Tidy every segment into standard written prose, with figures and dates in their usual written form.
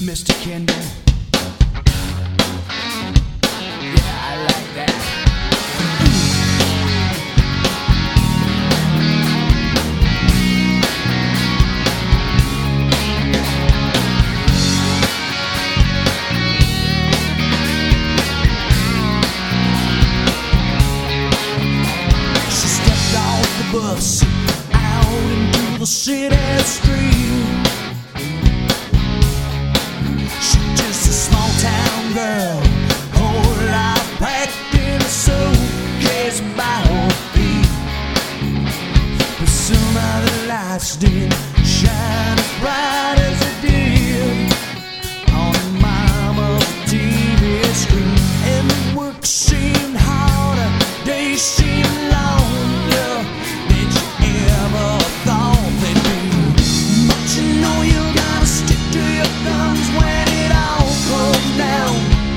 Mr. Kendall. Yeah, I like that. She stepped off the bus out into the city street. She's just a small town girl, whole life packed in a suitcase by her feet. But somehow the lights didn't shine as bright as they did on mama's TV screen. And the work seemed harder, days seemed longer than you ever thought they'd be. But you know you gotta stick to your guns when it all comes down,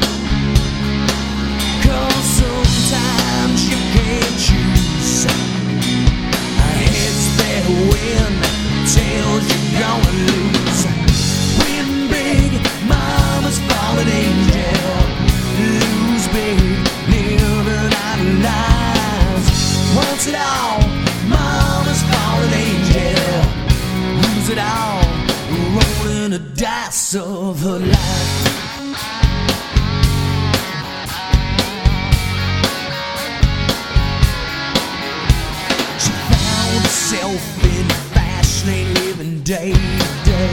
'cause sometimes you can't choose. It's that wind tells you're gonna lose. Win big, mama's fallen angel. Lose big, living out lives. Once it all, mama's fallen angel. Lose it all, rolling the dice of her life. She found herself in fast lane living day to day.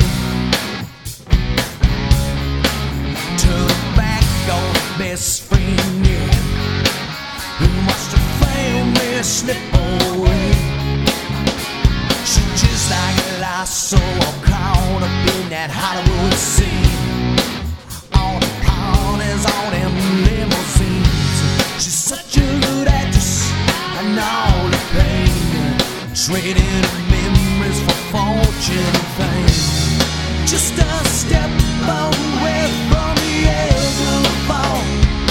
Turned back on her best friend, yeah, who watched her family slip away. She just like a lost soul caught up in that Hollywood scene. All the parties, all them limousines. She's such a good actress and all the pain, trading her memories for fortune and fame. Just a step away from the edge of the fall.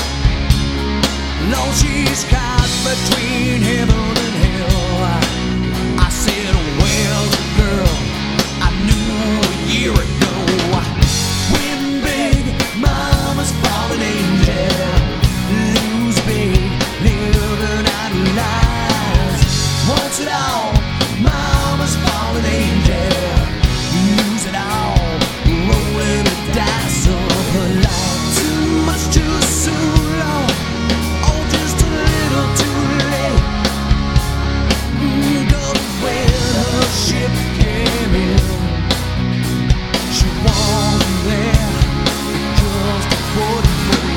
No, she's caught between heaven and hell. I said, well, girl, I knew a year ago. Win big, mama's fallen angel. Lose big, living out lives. Once it all, mama's fallen angel. Lose it all, rolling the dice of her life. Too much too soon, Lord. Oh, just a little too late. Good when her ship came in. She wasn't there just for the break.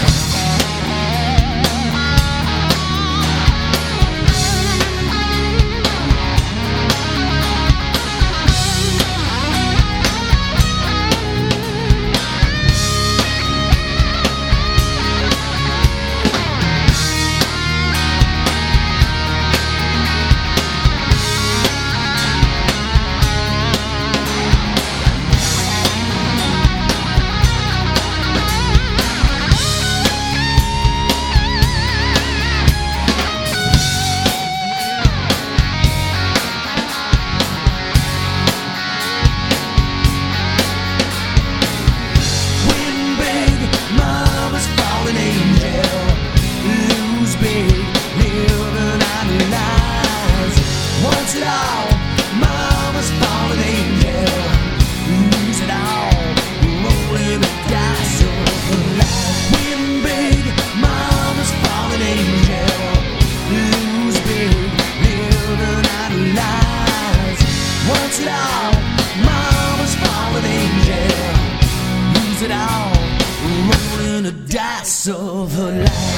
Win big, mama's fallen angel. Lose big, living out lives. Once it all, mama's fallen angel. Lose it all, rolling the dice of her life. Win big, mama's fallen angel. Lose big, living out lives. Once it all, mama's fallen angel. Lose it all, rolling the dice of her life.